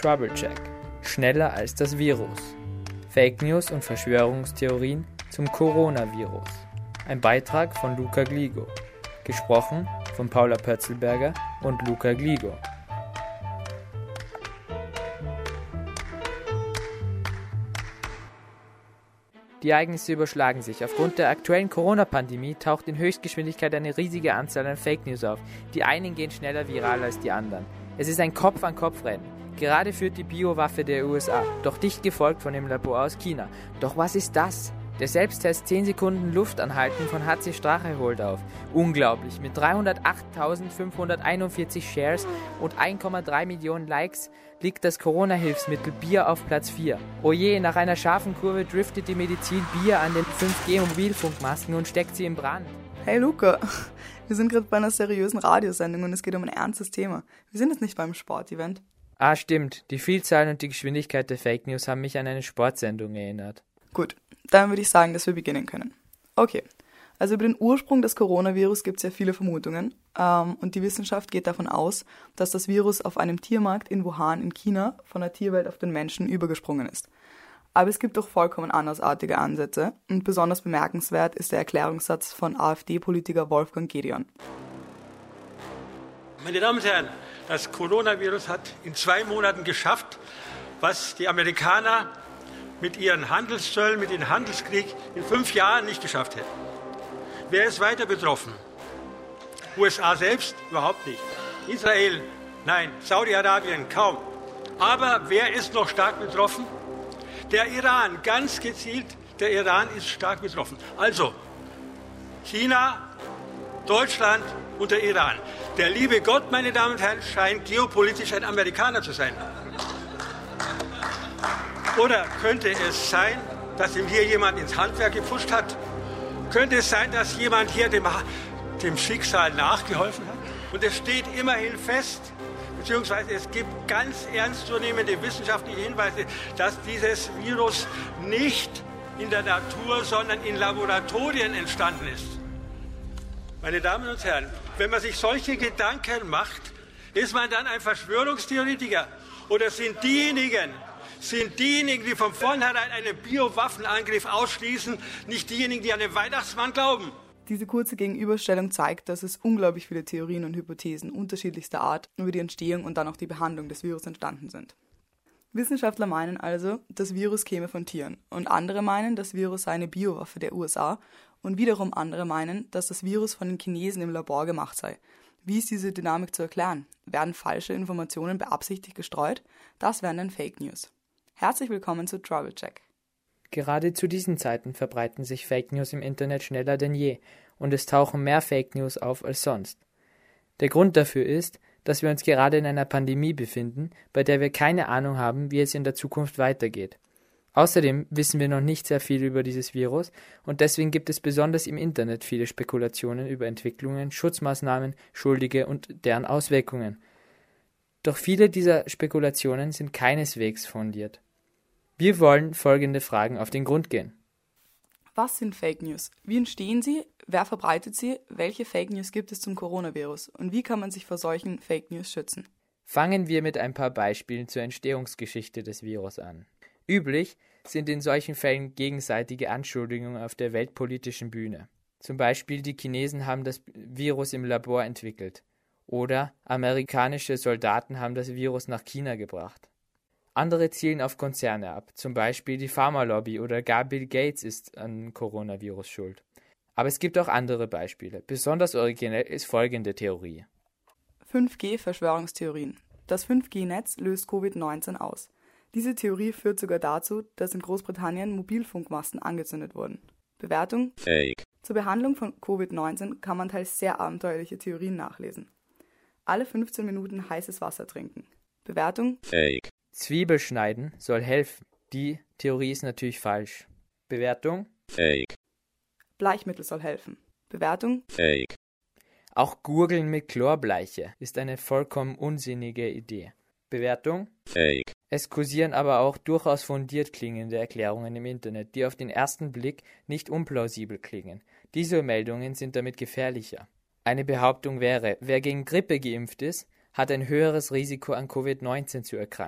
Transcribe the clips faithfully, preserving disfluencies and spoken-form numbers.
Trouble-Check. Schneller als das Virus. Fake News und Verschwörungstheorien zum Coronavirus. Ein Beitrag von Luca Gligo. Gesprochen von Paula Pötzelberger und Luca Gligo. Die Ereignisse überschlagen sich. Aufgrund der aktuellen Corona-Pandemie taucht in Höchstgeschwindigkeit eine riesige Anzahl an Fake News auf. Die einen gehen schneller viral als die anderen. Es ist ein Kopf-an-Kopf-Rennen. Gerade führt die Biowaffe der U S A, doch dicht gefolgt von dem Labor aus China. Doch was ist das? Der Selbsttest zehn Sekunden Luft anhalten von H C Strache holt auf. Unglaublich, mit dreihundertachttausendfünfhunderteinundvierzig Shares und eins Komma drei Millionen Likes liegt das Corona-Hilfsmittel Bier auf Platz vier. Oje, nach einer scharfen Kurve driftet die Medizin Bier an den fünf G Mobilfunkmasken und steckt sie in Brand. Hey Luca, wir sind gerade bei einer seriösen Radiosendung und es geht um ein ernstes Thema. Wir sind jetzt nicht beim Sportevent. Ah, stimmt. Die Vielzahl und die Geschwindigkeit der Fake News haben mich an eine Sportsendung erinnert. Gut, dann würde ich sagen, dass wir beginnen können. Okay, also über den Ursprung des Coronavirus gibt es ja viele Vermutungen ähm, und die Wissenschaft geht davon aus, dass das Virus auf einem Tiermarkt in Wuhan in China von der Tierwelt auf den Menschen übergesprungen ist. Aber es gibt auch vollkommen andersartige Ansätze und besonders bemerkenswert ist der Erklärungssatz von AfD-Politiker Wolfgang Gedeon. Meine Damen und Herren, das Coronavirus hat in zwei Monaten geschafft, was die Amerikaner mit ihren Handelszöllen, mit dem Handelskrieg in fünf Jahren nicht geschafft hätten. Wer ist weiter betroffen? U S A selbst? Überhaupt nicht. Israel? Nein. Saudi-Arabien? Kaum. Aber wer ist noch stark betroffen? Der Iran, ganz gezielt, der Iran ist stark betroffen. Also China, Deutschland und der Iran. Der liebe Gott, meine Damen und Herren, scheint geopolitisch ein Amerikaner zu sein. Oder könnte es sein, dass ihm hier jemand ins Handwerk gepusht hat? Könnte es sein, dass jemand hier dem, dem Schicksal nachgeholfen hat? Und es steht immerhin fest, beziehungsweise es gibt ganz ernstzunehmende wissenschaftliche Hinweise, dass dieses Virus nicht in der Natur, sondern in Laboratorien entstanden ist. Meine Damen und Herren, wenn man sich solche Gedanken macht, ist man dann ein Verschwörungstheoretiker? Oder sind diejenigen, sind diejenigen, die von vornherein einen Biowaffenangriff ausschließen, nicht diejenigen, die an den Weihnachtsmann glauben? Diese kurze Gegenüberstellung zeigt, dass es unglaublich viele Theorien und Hypothesen unterschiedlichster Art über die Entstehung und dann auch die Behandlung des Virus entstanden sind. Wissenschaftler meinen also, das Virus käme von Tieren und andere meinen, das Virus sei eine Biowaffe der U S A und wiederum andere meinen, dass das Virus von den Chinesen im Labor gemacht sei. Wie ist diese Dynamik zu erklären? Werden falsche Informationen beabsichtigt gestreut? Das wären dann Fake News. Herzlich willkommen zu Trouble Check. Gerade zu diesen Zeiten verbreiten sich Fake News im Internet schneller denn je und es tauchen mehr Fake News auf als sonst. Der Grund dafür ist, dass wir uns gerade in einer Pandemie befinden, bei der wir keine Ahnung haben, wie es in der Zukunft weitergeht. Außerdem wissen wir noch nicht sehr viel über dieses Virus und deswegen gibt es besonders im Internet viele Spekulationen über Entwicklungen, Schutzmaßnahmen, Schuldige und deren Auswirkungen. Doch viele dieser Spekulationen sind keineswegs fundiert. Wir wollen folgende Fragen auf den Grund gehen. Was sind Fake News? Wie entstehen sie? Wer verbreitet sie? Welche Fake News gibt es zum Coronavirus? Und wie kann man sich vor solchen Fake News schützen? Fangen wir mit ein paar Beispielen zur Entstehungsgeschichte des Virus an. Üblich sind in solchen Fällen gegenseitige Anschuldigungen auf der weltpolitischen Bühne. Zum Beispiel die Chinesen haben das Virus im Labor entwickelt oder amerikanische Soldaten haben das Virus nach China gebracht. Andere zielen auf Konzerne ab, zum Beispiel die Pharmalobby oder gar Bill Gates ist an Coronavirus schuld. Aber es gibt auch andere Beispiele. Besonders originell ist folgende Theorie. fünf G-Verschwörungstheorien. Das fünf G-Netz löst Covid neunzehn aus. Diese Theorie führt sogar dazu, dass in Großbritannien Mobilfunkmasten angezündet wurden. Bewertung? Fake. Zur Behandlung von Covid neunzehn kann man teils sehr abenteuerliche Theorien nachlesen. Alle fünfzehn Minuten heißes Wasser trinken. Bewertung? Fake. Zwiebel schneiden soll helfen. Die Theorie ist natürlich falsch. Bewertung? Fake. Bleichmittel soll helfen. Bewertung? Fake. Auch Gurgeln mit Chlorbleiche ist eine vollkommen unsinnige Idee. Bewertung? Fake. Es kursieren aber auch durchaus fundiert klingende Erklärungen im Internet, die auf den ersten Blick nicht unplausibel klingen. Diese Meldungen sind damit gefährlicher. Eine Behauptung wäre, wer gegen Grippe geimpft ist, hat ein höheres Risiko an Covid neunzehn zu erkranken.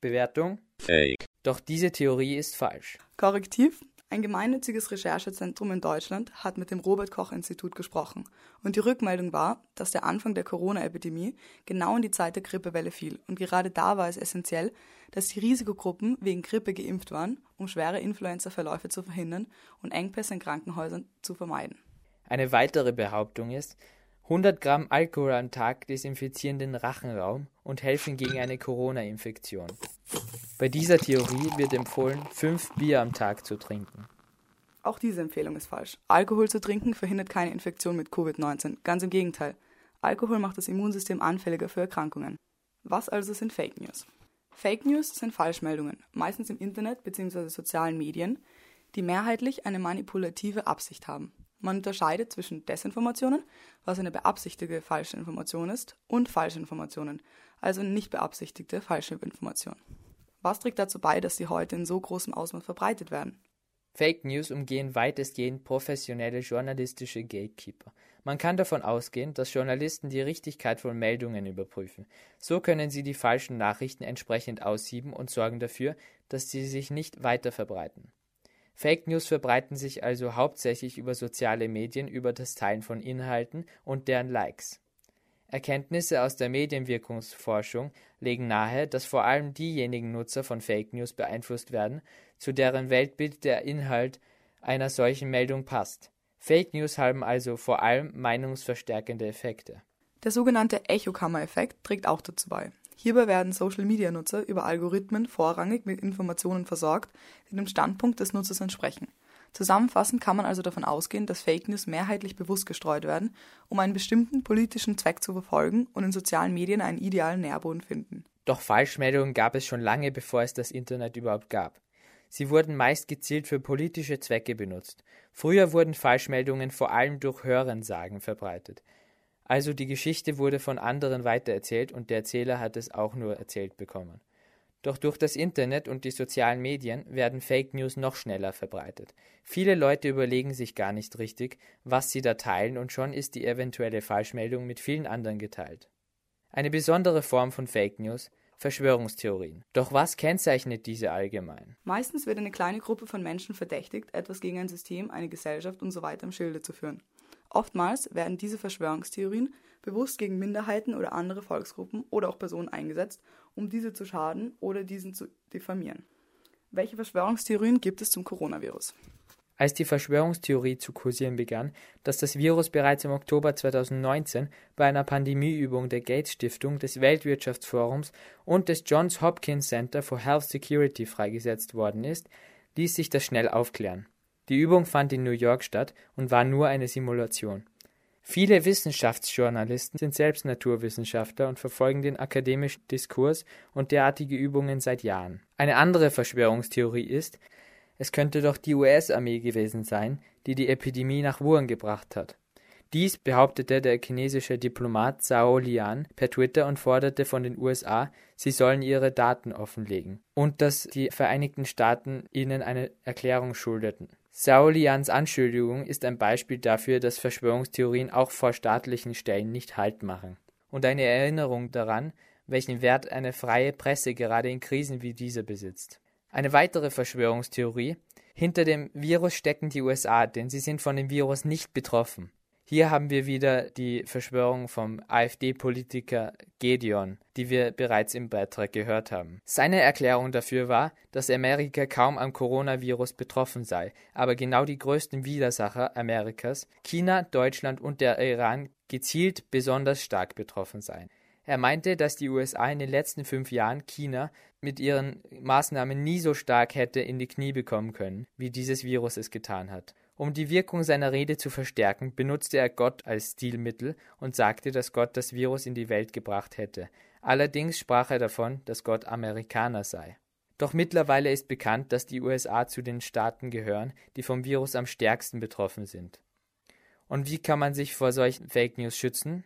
Bewertung? Fake. Doch diese Theorie ist falsch. Korrektiv: Ein gemeinnütziges Recherchezentrum in Deutschland hat mit dem Robert-Koch-Institut gesprochen und die Rückmeldung war, dass der Anfang der Corona-Epidemie genau in die Zeit der Grippewelle fiel und gerade da war es essentiell, dass die Risikogruppen wegen Grippe geimpft waren, um schwere Influenza-Verläufe zu verhindern und Engpässe in Krankenhäusern zu vermeiden. Eine weitere Behauptung ist, hundert Gramm Alkohol am Tag desinfizieren den Rachenraum und helfen gegen eine Corona-Infektion. Bei dieser Theorie wird empfohlen, fünf Bier am Tag zu trinken. Auch diese Empfehlung ist falsch. Alkohol zu trinken verhindert keine Infektion mit Covid neunzehn. Ganz im Gegenteil. Alkohol macht das Immunsystem anfälliger für Erkrankungen. Was also sind Fake News? Fake News sind Falschmeldungen, meistens im Internet bzw. sozialen Medien, die mehrheitlich eine manipulative Absicht haben. Man unterscheidet zwischen Desinformationen, was eine beabsichtigte falsche Information ist, und Falschinformationen, also eine nicht beabsichtigte falsche Information. Was trägt dazu bei, dass sie heute in so großem Ausmaß verbreitet werden? Fake News umgehen weitestgehend professionelle journalistische Gatekeeper. Man kann davon ausgehen, dass Journalisten die Richtigkeit von Meldungen überprüfen. So können sie die falschen Nachrichten entsprechend aussieben und sorgen dafür, dass sie sich nicht weiter verbreiten. Fake News verbreiten sich also hauptsächlich über soziale Medien, über das Teilen von Inhalten und deren Likes. Erkenntnisse aus der Medienwirkungsforschung legen nahe, dass vor allem diejenigen Nutzer von Fake News beeinflusst werden, zu deren Weltbild der Inhalt einer solchen Meldung passt. Fake News haben also vor allem meinungsverstärkende Effekte. Der sogenannte Echokammer-Effekt trägt auch dazu bei. Hierbei werden Social-Media-Nutzer über Algorithmen vorrangig mit Informationen versorgt, die dem Standpunkt des Nutzers entsprechen. Zusammenfassend kann man also davon ausgehen, dass Fake News mehrheitlich bewusst gestreut werden, um einen bestimmten politischen Zweck zu verfolgen und in sozialen Medien einen idealen Nährboden finden. Doch Falschmeldungen gab es schon lange, bevor es das Internet überhaupt gab. Sie wurden meist gezielt für politische Zwecke benutzt. Früher wurden Falschmeldungen vor allem durch Hörensagen verbreitet. Also die Geschichte wurde von anderen weitererzählt und der Erzähler hat es auch nur erzählt bekommen. Doch durch das Internet und die sozialen Medien werden Fake News noch schneller verbreitet. Viele Leute überlegen sich gar nicht richtig, was sie da teilen und schon ist die eventuelle Falschmeldung mit vielen anderen geteilt. Eine besondere Form von Fake News: Verschwörungstheorien. Doch was kennzeichnet diese allgemein? Meistens wird eine kleine Gruppe von Menschen verdächtigt, etwas gegen ein System, eine Gesellschaft und so weiter im Schilde zu führen. Oftmals werden diese Verschwörungstheorien bewusst gegen Minderheiten oder andere Volksgruppen oder auch Personen eingesetzt, um diese zu schaden oder diesen zu diffamieren. Welche Verschwörungstheorien gibt es zum Coronavirus? Als die Verschwörungstheorie zu kursieren begann, dass das Virus bereits im Oktober zweitausendneunzehn bei einer Pandemieübung der Gates Stiftung, des Weltwirtschaftsforums und des Johns Hopkins Center for Health Security freigesetzt worden ist, ließ sich das schnell aufklären. Die Übung fand in New York statt und war nur eine Simulation. Viele Wissenschaftsjournalisten sind selbst Naturwissenschaftler und verfolgen den akademischen Diskurs und derartige Übungen seit Jahren. Eine andere Verschwörungstheorie ist, es könnte doch die U S-Armee gewesen sein, die die Epidemie nach Wuhan gebracht hat. Dies behauptete der chinesische Diplomat Zhao Liyan per Twitter und forderte von den U S A, sie sollen ihre Daten offenlegen und dass die Vereinigten Staaten ihnen eine Erklärung schuldeten. Zhao Liyans Anschuldigung ist ein Beispiel dafür, dass Verschwörungstheorien auch vor staatlichen Stellen nicht Halt machen. Und eine Erinnerung daran, welchen Wert eine freie Presse gerade in Krisen wie dieser besitzt. Eine weitere Verschwörungstheorie: Hinter dem Virus stecken die U S A, denn sie sind von dem Virus nicht betroffen. Hier haben wir wieder die Verschwörung vom AfD-Politiker Gedeon, die wir bereits im Beitrag gehört haben. Seine Erklärung dafür war, dass Amerika kaum am Coronavirus betroffen sei, aber genau die größten Widersacher Amerikas, China, Deutschland und der Iran, gezielt besonders stark betroffen seien. Er meinte, dass die U S A in den letzten fünf Jahren China mit ihren Maßnahmen nie so stark hätte in die Knie bekommen können, wie dieses Virus es getan hat. Um die Wirkung seiner Rede zu verstärken, benutzte er Gott als Stilmittel und sagte, dass Gott das Virus in die Welt gebracht hätte. Allerdings sprach er davon, dass Gott Amerikaner sei. Doch mittlerweile ist bekannt, dass die U S A zu den Staaten gehören, die vom Virus am stärksten betroffen sind. Und wie kann man sich vor solchen Fake News schützen?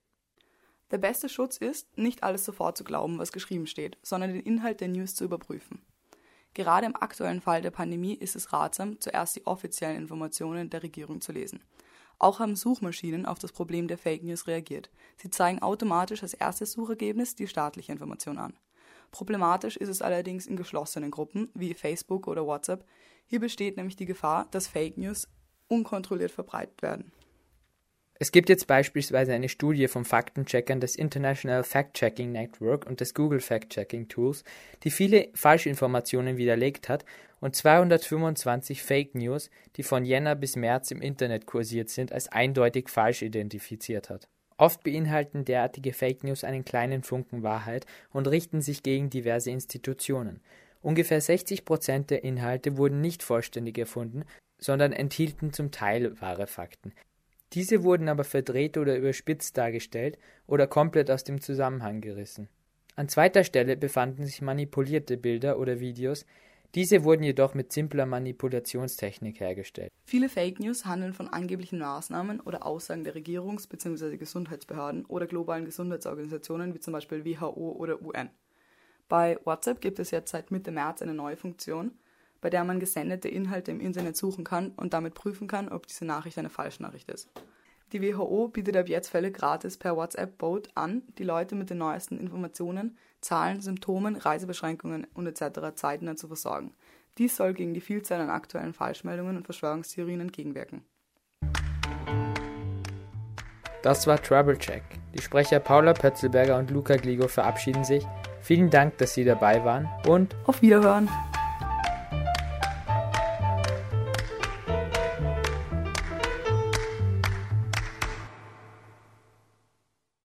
Der beste Schutz ist, nicht alles sofort zu glauben, was geschrieben steht, sondern den Inhalt der News zu überprüfen. Gerade im aktuellen Fall der Pandemie ist es ratsam, zuerst die offiziellen Informationen der Regierung zu lesen. Auch haben Suchmaschinen auf das Problem der Fake News reagiert. Sie zeigen automatisch als erstes Suchergebnis die staatliche Information an. Problematisch ist es allerdings in geschlossenen Gruppen wie Facebook oder WhatsApp. Hier besteht nämlich die Gefahr, dass Fake News unkontrolliert verbreitet werden. Es gibt jetzt beispielsweise eine Studie von Faktencheckern des International Fact-Checking Network und des Google Fact-Checking Tools, die viele Falschinformationen widerlegt hat und zweihundertfünfundzwanzig Fake News, die von Jänner bis März im Internet kursiert sind, als eindeutig falsch identifiziert hat. Oft beinhalten derartige Fake News einen kleinen Funken Wahrheit und richten sich gegen diverse Institutionen. Ungefähr sechzig Prozent der Inhalte wurden nicht vollständig erfunden, sondern enthielten zum Teil wahre Fakten. Diese wurden aber verdreht oder überspitzt dargestellt oder komplett aus dem Zusammenhang gerissen. An zweiter Stelle befanden sich manipulierte Bilder oder Videos, diese wurden jedoch mit simpler Manipulationstechnik hergestellt. Viele Fake News handeln von angeblichen Maßnahmen oder Aussagen der Regierungs- bzw. Gesundheitsbehörden oder globalen Gesundheitsorganisationen wie zum Beispiel W H O oder U N. Bei WhatsApp gibt es jetzt seit Mitte März eine neue Funktion, bei der man gesendete Inhalte im Internet suchen kann und damit prüfen kann, ob diese Nachricht eine Falschnachricht ist. Die W H O bietet ab jetzt Fälle gratis per WhatsApp-Bot an, die Leute mit den neuesten Informationen, Zahlen, Symptomen, Reisebeschränkungen und et cetera zeitnah zu versorgen. Dies soll gegen die Vielzahl an aktuellen Falschmeldungen und Verschwörungstheorien entgegenwirken. Das war Trouble Check. Die Sprecher Paula Pötzelberger und Luca Gligo verabschieden sich. Vielen Dank, dass Sie dabei waren und auf Wiederhören!